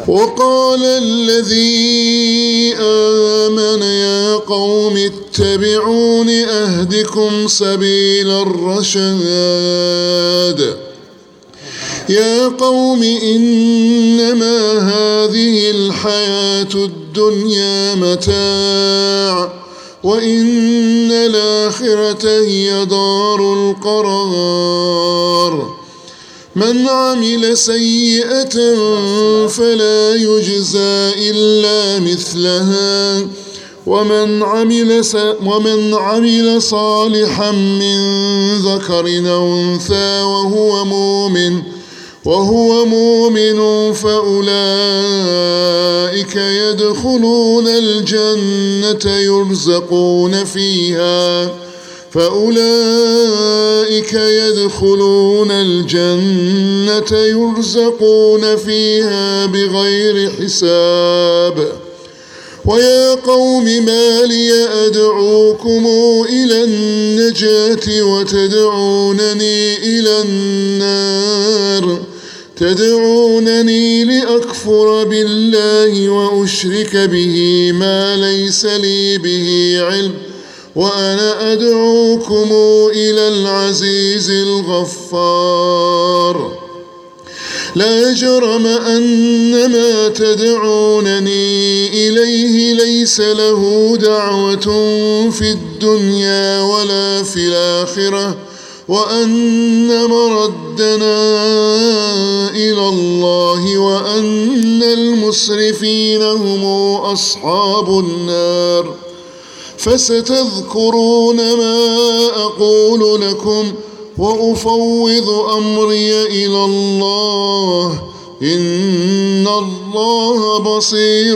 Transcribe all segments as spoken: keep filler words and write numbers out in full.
وقال الذي آمن يا قوم اتبعون أهدكم سبيل الرشاد يا قوم إنما هذه الحياة الدنيا متاع وإن الآخرة هي دار القرار من عمل سيئة فلا يجزى إلا مثلها ومن عمل, ومن عمل صالحا من ذكر أو أنثى وهو مؤمن وهو مؤمن فأولئك يدخلون الجنة يرزقون فيها فأولئك يدخلون الجنة يرزقون فيها بغير حساب ويا قوم ما لي أدعوكم إلى النجاة وتدعونني إلى النار تدعونني لأكفر بالله وأشرك به ما ليس لي به علم وأنا أدعوكم إلى العزيز الغفار لا جرم أن ما تدعونني إليه ليس له دعوة في الدنيا ولا في الآخرة وأن مردنا إلى الله وأن المسرفين هم أصحاب النار فستذكرون ما أقول لكم وأفوض أمري إلى الله إن الله بصير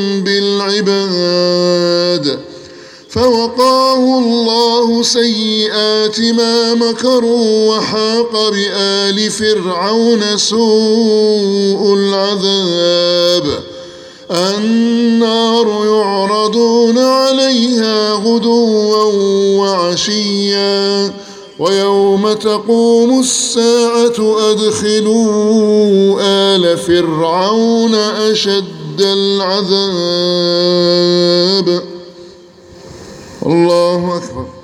بالعباد فوقاه الله سيئات ما مكروا وحاق بآل فرعون سوء العذاب النار يعرضون عليها غدوا وعشيا ويوم تقوم الساعة أدخلوا آل فرعون أشد العذاب الله أكبر.